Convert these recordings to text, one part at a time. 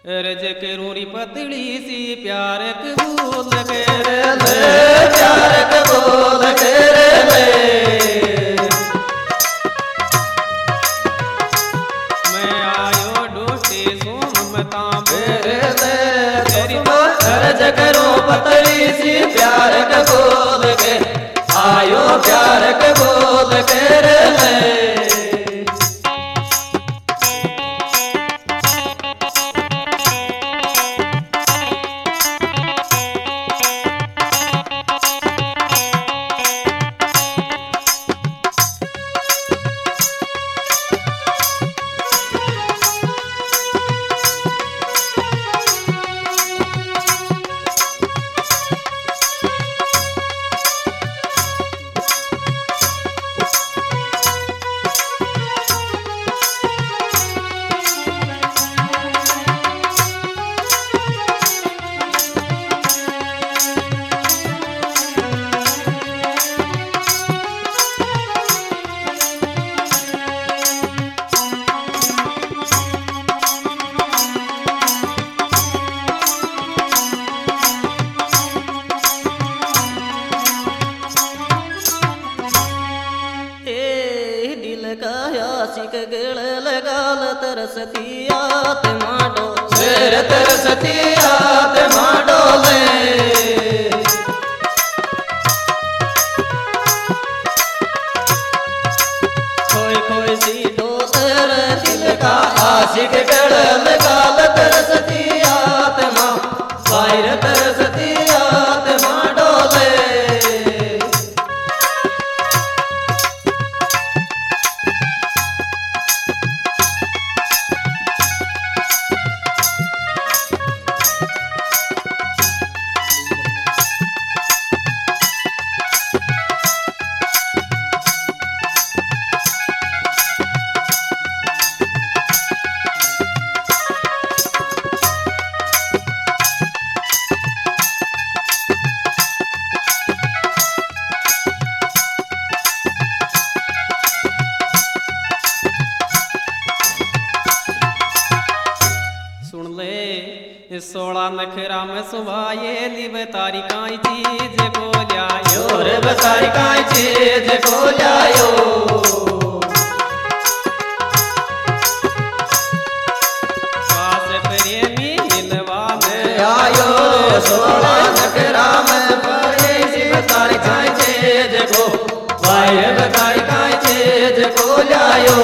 रज करूरी पतली सी प्यार कबूल कर ले, प्यार कबूल कर ले। मैं आयो डोटे सो ममता मेरे ले, तेरी रज करूं पतली सी प्यार कबूल कर, आयो प्यार कबूल कर ले। आशिक गल लगाल तरसतिया ते माडो शेर तरसतिया ते माडो ले। खोई खोई सी डोर दिल का आशिक गल लगाल तरसतिया ते मां वायर तरसतिया ते माडो ले। सुन ले 16 नखरा में सुभाए लिव तारी काई चीज को लायो रे बतारी काई चीज को लायो। पास प्रेमी मिलवा में आयो 16 नखरा में पड़े सी बतारी काई चीज को वायर बतारी काई चीज को लायो।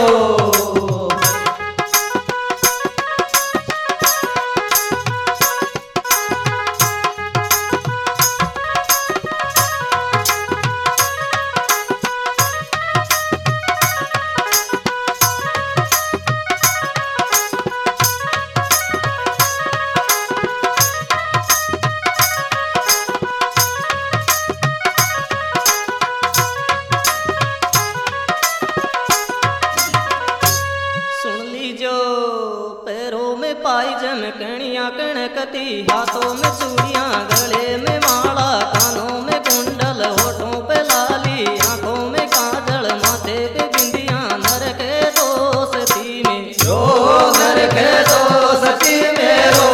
पैरों में पाई जमकणिया कणकती, हाथों में चूड़ियां, गले में माला, कानों में कुंडल, होठों पे लाली, आंखों में काजल, माथे पे बिंदिया, नर के दोस्ती में जो नर के दोस्ती मेरो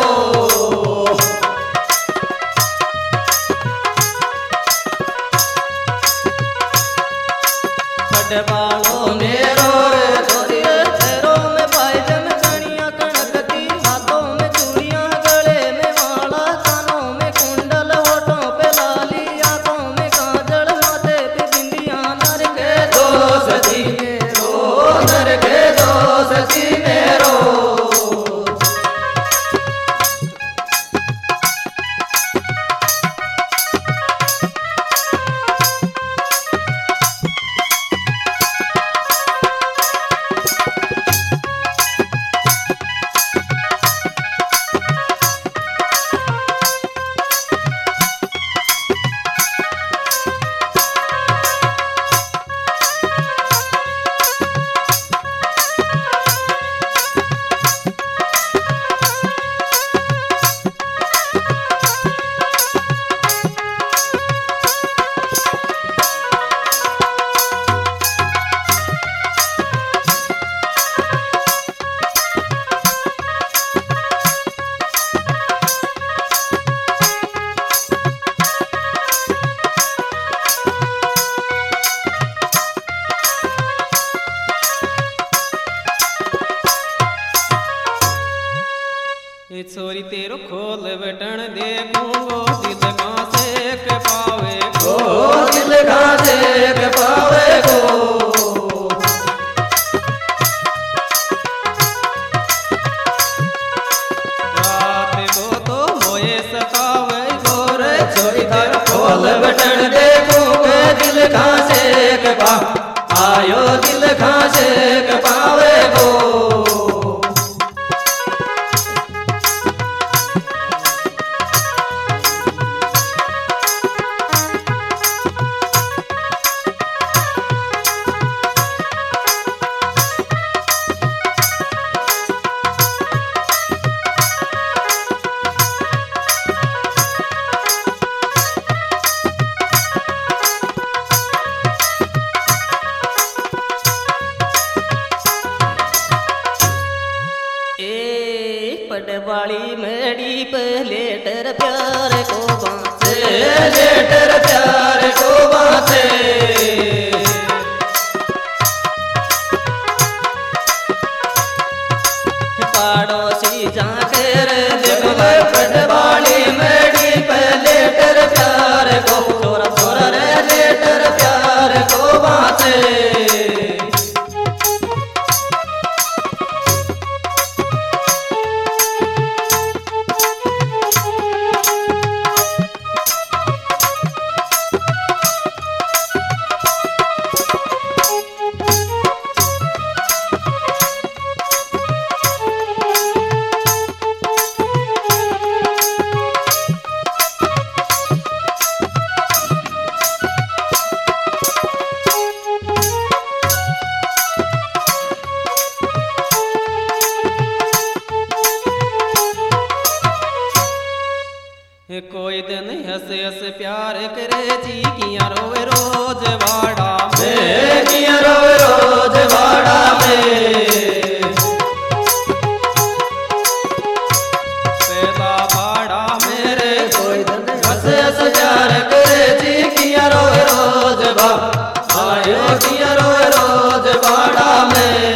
बालों मेरो पैरों में पाई जमकणिया कणकती, हाथों में चूड़ियां, गले में माला, कानों में कुंडल, होठों पे लाली, आंखों में काजल, माथे ये छोरी तेरो खोल बटन देखूंगो दिल कहाँ से के पावे ओ दिल कहाँ से के पावे गो। रात को तो मोए सतावे गोरे छोरी तेरो खोल बटन देखूंगे दिल कहाँ से के आयो दिल कहाँ से के पावे गो। पटवाली मेरी पहले डर प्यार को बांसे लेटर प्यार को बांसे पड़ोसी जाकर देखो पटवाली मेरी पहले लेटर प्यार को छोरा छोरा रे लेटर प्यार को बांसे। कोई दिन हंस हंस प्यार करे जी किया रोवे रोज वाड़ा में किया रोवे रोज वाड़ा में पैदा वाड़ा मेरे कोई दिन हंस हंस प्यार करे जी किया रोवे रोज आयो किया रोवे रोज वाड़ा में।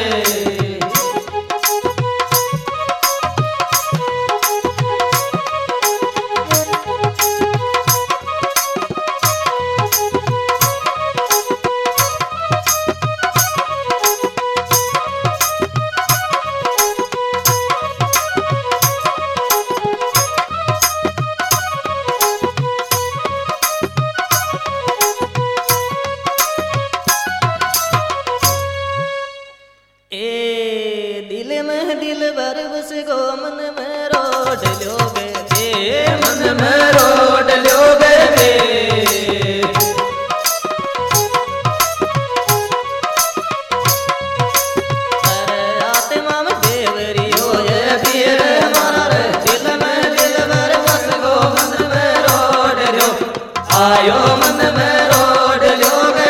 दिल भर बस गो मन में रोड लोगे मन में रोड लोगे आत्मा में देवरी हो ये पीर मारा रे दिल भर बस गो मन में रोड लो आयो मन में रोड लोगे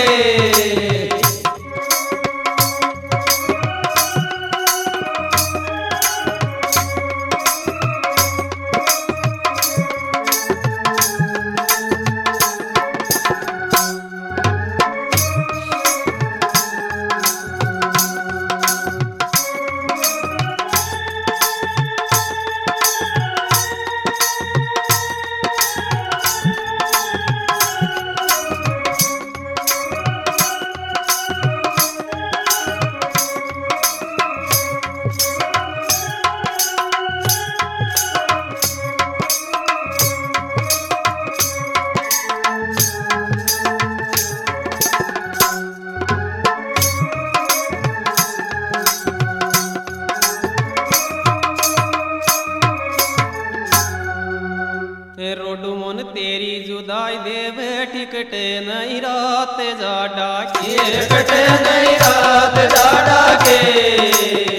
रोडू मन तेरी जुदाई देव टिकटे नहीं रात जा डाके टिकटे नहीं रात जा डाके।